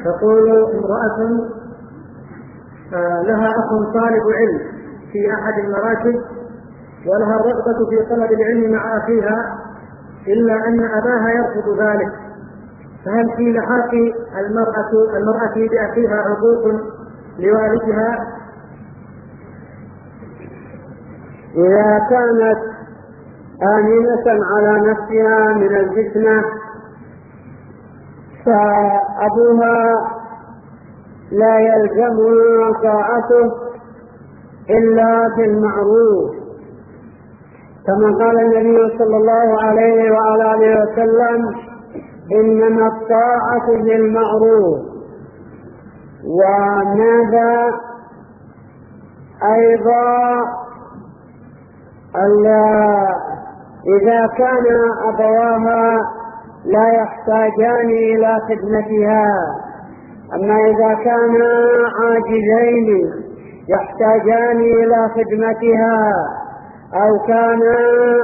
تقول امرأة لها أخ طالب علم في أحد المراكز، ولها الرغبة في طلب العلم مع أخيها، إلا أن أباها يرفض ذلك، فهل في لحاق المرأة بأخيها عقوق لوالدها؟ إذا كانت آمنة على نفسها من الفتنة فأبوها لا يلزم طاعته إلا بالمعروف، كما قال النبي صلى الله عليه وعلى آله وسلم: إنما الطاعة بالمعروف. وماذا أيضا إذا كان أبواها لا يحتاجان إلى خدمتها، أما إذا كانا عاجزين يحتاجان إلى خدمتها، أو كانا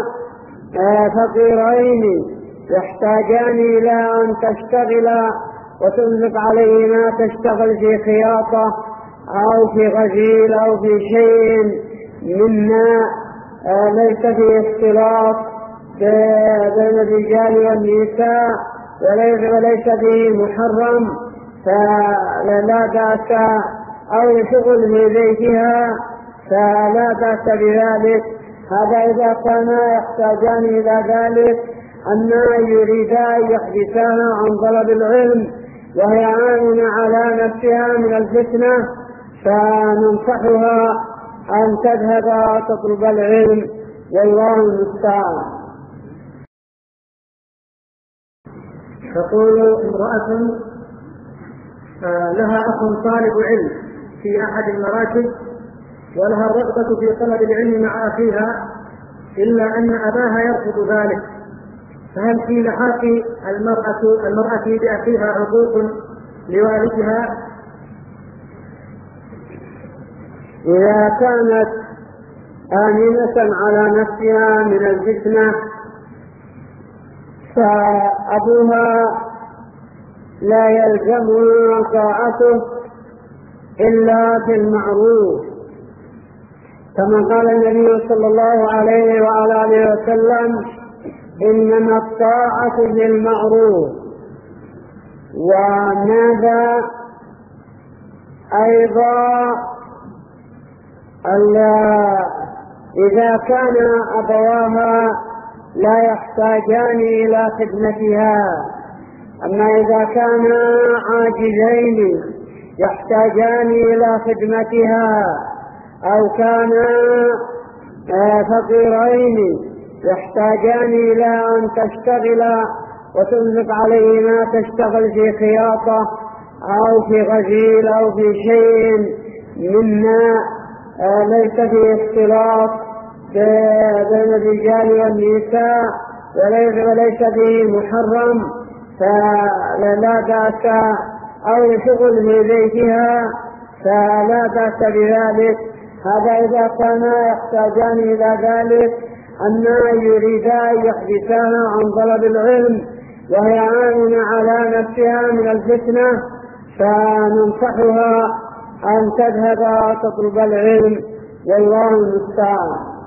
فقيرين يحتاجان إلى أن تشتغل وتنفق عليهما، تشتغل في خياطة أو في غزيل أو في شيء مما ليس فيه اختلاط بين الرجال والنساء وليس فيه محرم، فلا بأس، أو شغل في بيتها فلا بأس بذلك. هذا إذا كانا يحتاجان إلى ذلك، أما يريدا أن يحدثاها عن طلب العلم وهي آمنة على نفسها من الفتنة، فننصحها أن تذهب تطلب العلم، والله المستعان. تقول امرأة لها أخ طالب علم في أحد المراكز، ولها الرغبة في طلب العلم مع أخيها، إلا أن أباها يرفض ذلك، فهل في لحاق المرأة بأخيها عقوق لوالدها؟ إذا كانت آمنة على نفسها من الفتنة فأبوها لا يلزم طاعته إلا بالمعروف، كما قال النبي صلى الله عليه وعلى آله وسلم: إنما الطاعة بالمعروف. وماذا أيضا إذا كان أبواها لا يحتاجان إلى خدمتها، أما إذا كانا عاجزين يحتاجان إلى خدمتها، أو كانا فقيرين يحتاجان إلى أن تشتغل وتنفق عليهما، تشتغل في خياطة أو في غزيل أو في شيء مما ليس فيه اختلاط بين الرجال والنساء وليس فيه محرم، فلا بأس، أو شغل في بيتها فلا بأس بذلك. هذا إذا كانا يحتاجان إلى ذلك، أما يريدا أن يحدثاها عن طلب العلم وهي آمنة على نفسها من الفتنة، فننصحها أن تذهب تطلب العلم، والله المستعان.